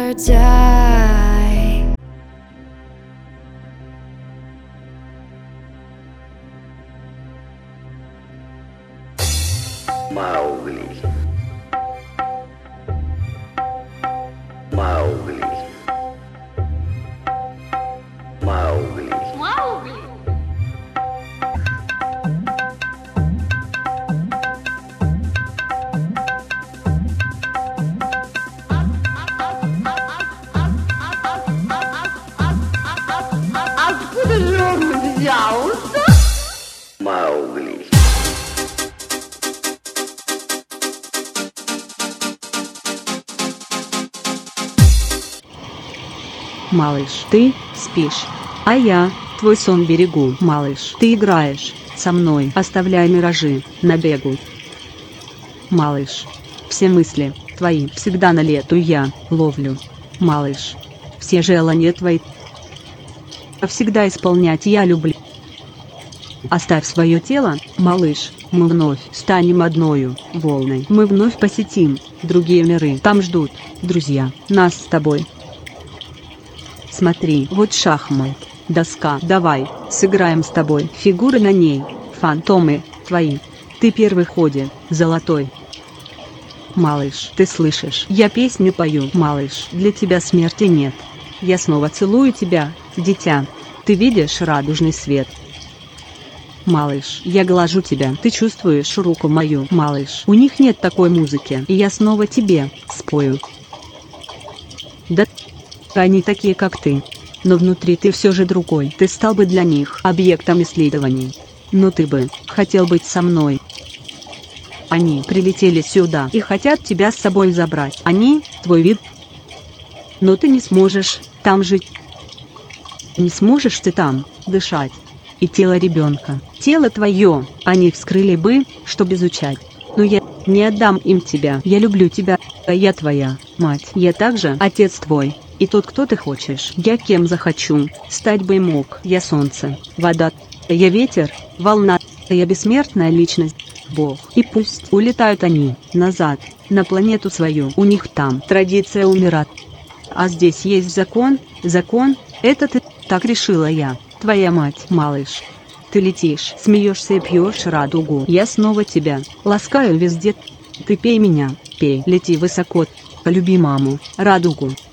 never die. Маугли. Маугли. Маугли. Маугли. Откуда же он взялся? Маугли. Малыш, ты спишь, а я твой сон берегу. Малыш, ты играешь со мной, оставляя миражи на бегу. Малыш, все мысли твои всегда на лету я ловлю. Малыш, все желания твои всегда исполнять я люблю. Оставь свое тело, малыш, мы вновь станем одною волной. Мы вновь посетим другие миры. Там ждут друзья нас с тобой. Смотри, вот шахмат, доска, давай, сыграем с тобой. Фигуры на ней, фантомы твои. Ты первый в ходе, золотой. Малыш, ты слышишь? Я песню пою. Малыш, для тебя смерти нет. Я снова целую тебя, дитя. Ты видишь радужный свет. Малыш, я глажу тебя. Ты чувствуешь руку мою? Малыш, у них нет такой музыки. И я снова тебе спою. Да они такие, как ты. Но внутри ты все же другой. Ты стал бы для них объектом исследований. Но ты бы хотел быть со мной. Они прилетели сюда и хотят тебя с собой забрать. Они твой вид. Но ты не сможешь там жить. Не сможешь ты там дышать. И тело ребенка, тело твое, они вскрыли бы, чтобы изучать. Но я не отдам им тебя. Я люблю тебя, а я твоя мать. Я также отец твой. И тот, кто ты хочешь. Я кем захочу, стать бы мог. Я солнце, вода, я ветер, волна, я бессмертная личность, Бог. И пусть улетают они назад, на планету свою. У них там традиция умирать. А здесь есть закон, это ты, так решила я, твоя мать. Малыш, ты летишь, смеешься и пьешь радугу. Я снова тебя ласкаю везде. Ты пей меня, пей, лети высоко, полюби маму, радугу.